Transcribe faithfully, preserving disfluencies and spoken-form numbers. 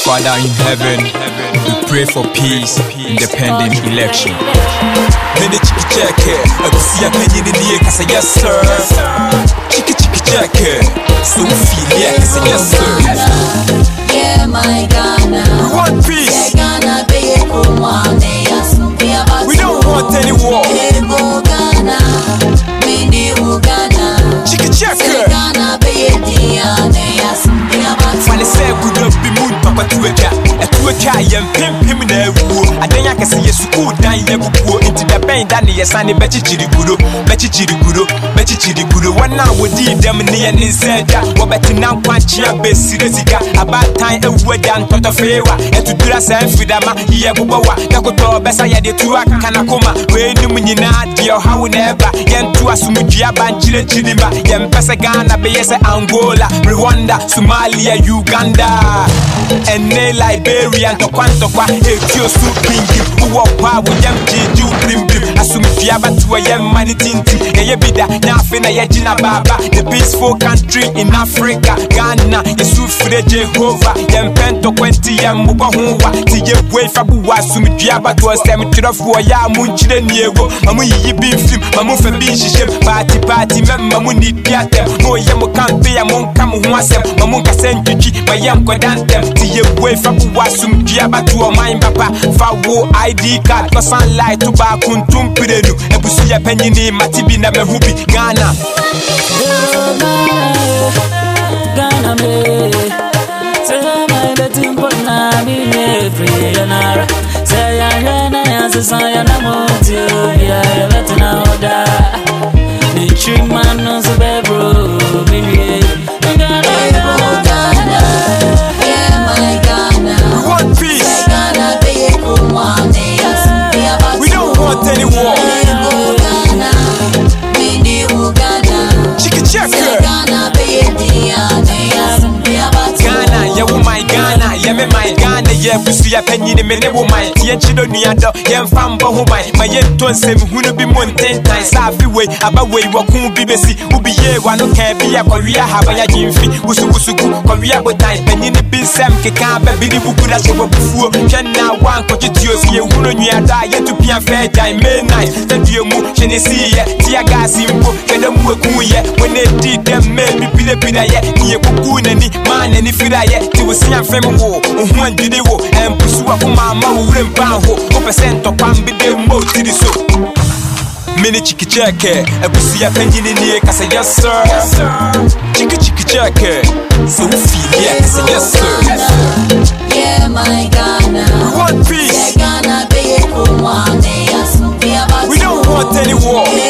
Father in heaven, we pray for peace in the pending election. Mene chiki cheke, abusia penye niye kasa yes sir. Chiki chiki cheke, so feel yeah kasa yes sir. Yeah my Ghana, we want peace. Ghana be kumwane yasumbi abatu. We don't want any war. Ebo Ghana, mini Uganda. Chiki cheke, Ghana be diane yasumbi abatu. Fane se gudo bi moon papa tuweka. Etuweka yem pim pim na ewu. Adenya kase yesuku dan yebubuo. Inti da ben da ne yesane bechi chiri gudo, bechi chiri gudo, bechi chiri gudo. Wana wodi dem ne ye nseda. Wo beti na kwanchia besire sika. Abatan ewu dan toto fewa. Etudura se mfidama ye bubawa. Nakoto besa ye de tuwa kana koma. We num nyina de hawo na eba. Yentu asumudua banchire chirima. Yempese Ghana be yese Angola, Rwanda, Somalia, Uganda. Ene Liberia to kwanto kwa ekio su pingi. Uwo pa wo yem jiju brim brim. Asumfia batu yem mani tinti. Ye bida na afe na ye jina baba. The peaceful country in Africa, Ghana. Yesu fure Jehovah. Yem pento kwenti yem muba huwa. Ti ye bwe fabu wa asumfia batu asem tirofu ya munchire niego. Mamu yi bin film, mamu fe bin shishem. Party party mem mamu ni piatem. Mo yem kampe ya mon kamu huasem. Mamu kasenjuji mayem kwa dantem. Ti ye bwe fabu wa asumfia batu o main papa. Fawo I D card ko sunlight to ba kuntum pirenu. Ebusu ya penyini matibi na mehubi Ghana. Ghana me. Say my betting for na me ne free yanara. Say ya na ya say ya na mo ti ya ya betna oda. Ni chima no so be bro me. Ghana, Ghana, yeah my Ghana. We want peace. Ghana be kumwane yasumbi abatu. We don't want any war. Ebo Ghana, mini Uganda. Chiki cheke. Ghana be diane yasumbi abatu. Ghana, yeah, oh my Ghana, yeah, me my Ghana, yeah, busu ya penyi ni mene wo my, yeah, chido ni ado, yeah, mfamba ho my, my yeah, ton se mi hunu bi mon ten times, safi way, aba way, wakun bi besi, ubi ye, wano ken bi ya, kwa ria haba ya jimfi, usu usu ku, kwa ria bo time, penyi ni bin sem, ke kambe, bidi bukura se wabufuo, chena wan, kwa chitio si ye, hunu ni ado, ye tu pian fe, jai, me nice, tetu ye mu, chene si ye, tia gasi mpo, chene mu ku ye, wene di dem me, mi pile pila ye, niye kuku neni, man neni fira ye, ti wo siya fem wo, uhuan jide wo, empusu wa kumama ure mpanho, upesento pambi de mo tiri so. Mini chiki cheke, ebusu ya penjini niye kasa yes sir. Chiki chiki cheke, so feel yeah kasa yes sir. Yeah my Ghana. We want peace. Ghana be kumwane yasumbi abatu. We don't want any war.